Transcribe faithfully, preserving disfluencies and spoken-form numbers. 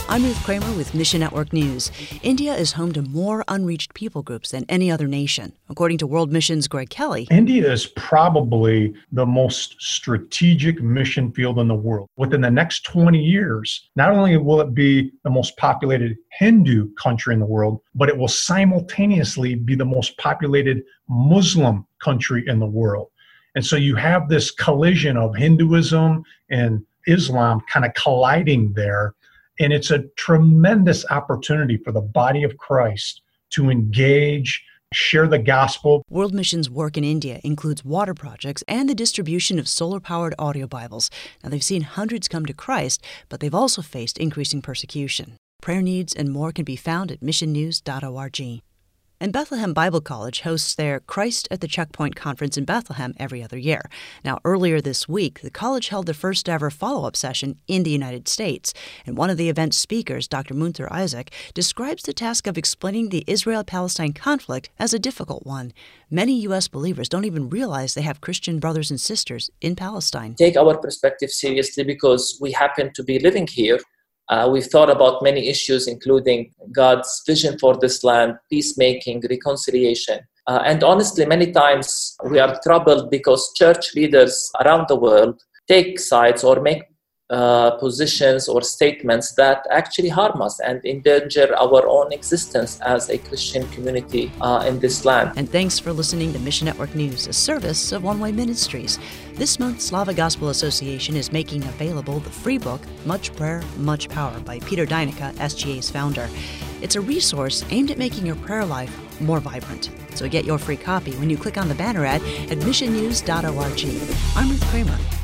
I'm Ruth Kramer with Mission Network News. India is home to more unreached people groups than any other nation. According to World Mission's Greg Kelly, India is probably the most strategic mission field in the world. Within the next twenty years, not only will it be the most populated Hindu country in the world, but it will simultaneously be the most populated Muslim country in the world. And so you have this collision of Hinduism and Islam kind of colliding there. And it's a tremendous opportunity for the body of Christ to engage, share the gospel. World Mission's work in India includes water projects and the distribution of solar-powered audio Bibles. Now, they've seen hundreds come to Christ, but they've also faced increasing persecution. Prayer needs and more can be found at mission news dot org. And Bethlehem Bible College hosts their Christ at the Checkpoint conference in Bethlehem every other year. Now, earlier this week, the college held the first ever follow-up session in the United States. And one of the event's speakers, Doctor Munther Isaac, describes the task of explaining the Israel-Palestine conflict as a difficult one. Many U S believers don't even realize they have Christian brothers and sisters in Palestine. Take our perspective seriously because we happen to be living here. Uh, we've thought about many issues, including God's vision for this land, peacemaking, reconciliation. Uh, and honestly, many times we are troubled because church leaders around the world take sides or make uh, positions or statements that actually harm us and endanger our own existence as a Christian community uh, in this land. And thanks for listening to Mission Network News, a service of One Way Ministries. This month, Slava Gospel Association is making available the free book, Much Prayer, Much Power, by Peter Deinica, S G A's founder. It's a resource aimed at making your prayer life more vibrant. So get your free copy when you click on the banner ad at mission news dot org. I'm Ruth Kramer.